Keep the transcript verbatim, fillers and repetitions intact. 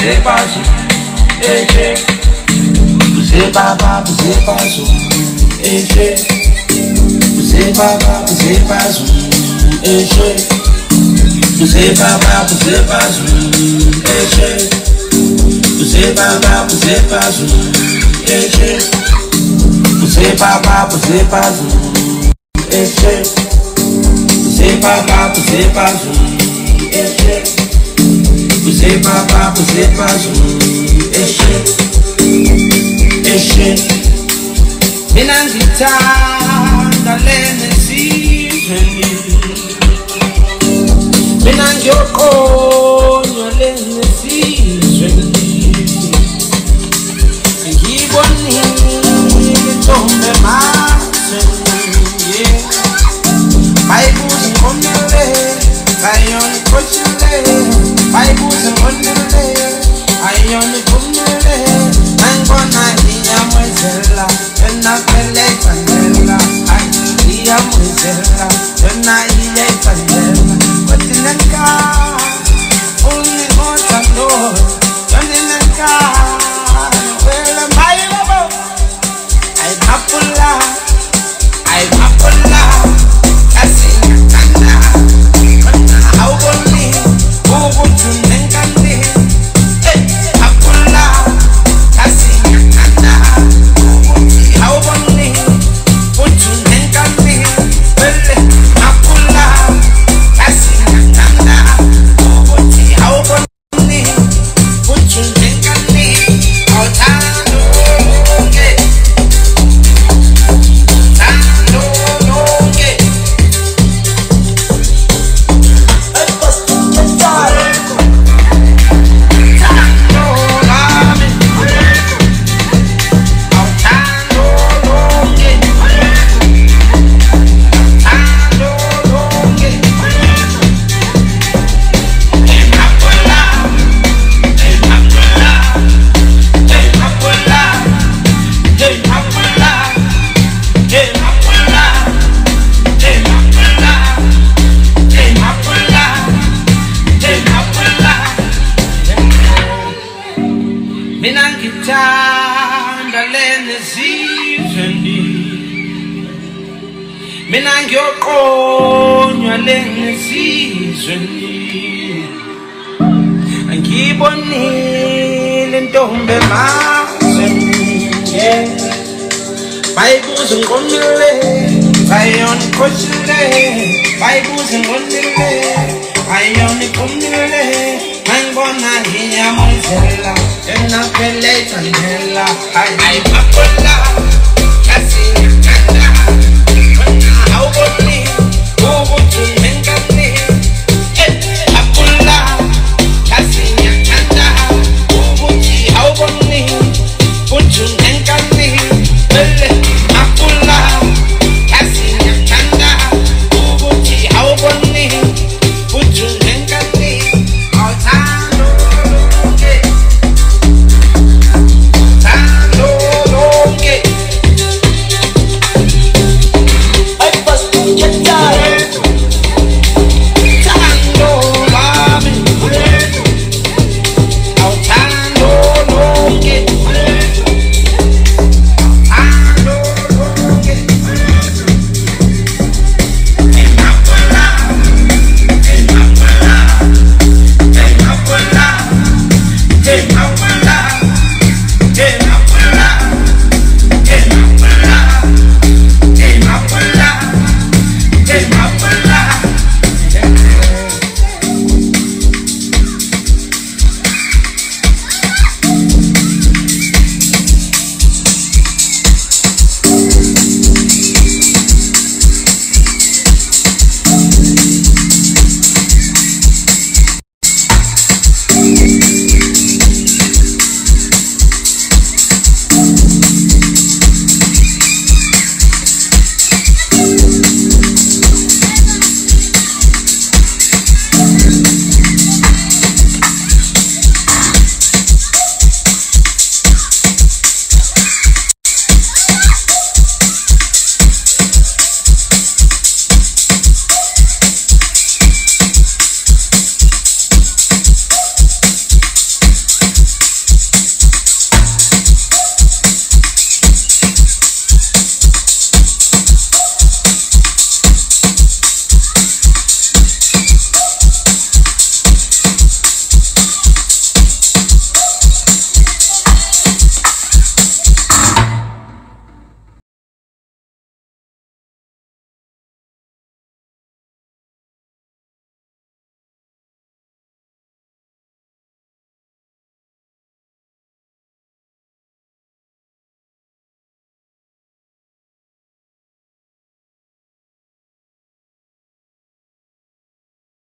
poussez pas sous, et j'ai poussez papa, poussez pas sous, et j'ai poussez papa, poussez pas sous, et j'ai poussez papa, poussez pas sous, et j'ai poussez papa, poussez pas sous, et j'ai poussez papa, poussez pas sous, et j'ai poussez papa, poussez pas sous, et j'ai poussez papa, poussez pas sous, et j'ai et j'ai mina ngithanda lena sizweni mina ngiyokonywa lena sizweni ngibonile intombi emazweni bayibuza ngomile ayona ikhoshile bayibuza ngomile ayona ikhumile angibona iyamwezela yona phela iphandela iyamwezela yona iyayiphandela wathi nanka ungihoza lo yona nanka wela mayilabo ayimapula ayimapula asingakanda awuboni ukuthi nenkandi apula asingakanda ukuthi awuboni ukuthi nenkandi wele apula asingakanda ukuthi awuboni ukuthi nenkandi awuthando ke thando lonke mina ngithanda lena sizweni mina ngiyokonywa lena sizweni angibonile intombi emazweni bayibuza ngomile ayona ikhoshile bayibuza ngomile ayona ikhumile angibona iyamwezela yona phela iphandela ayimapula kasi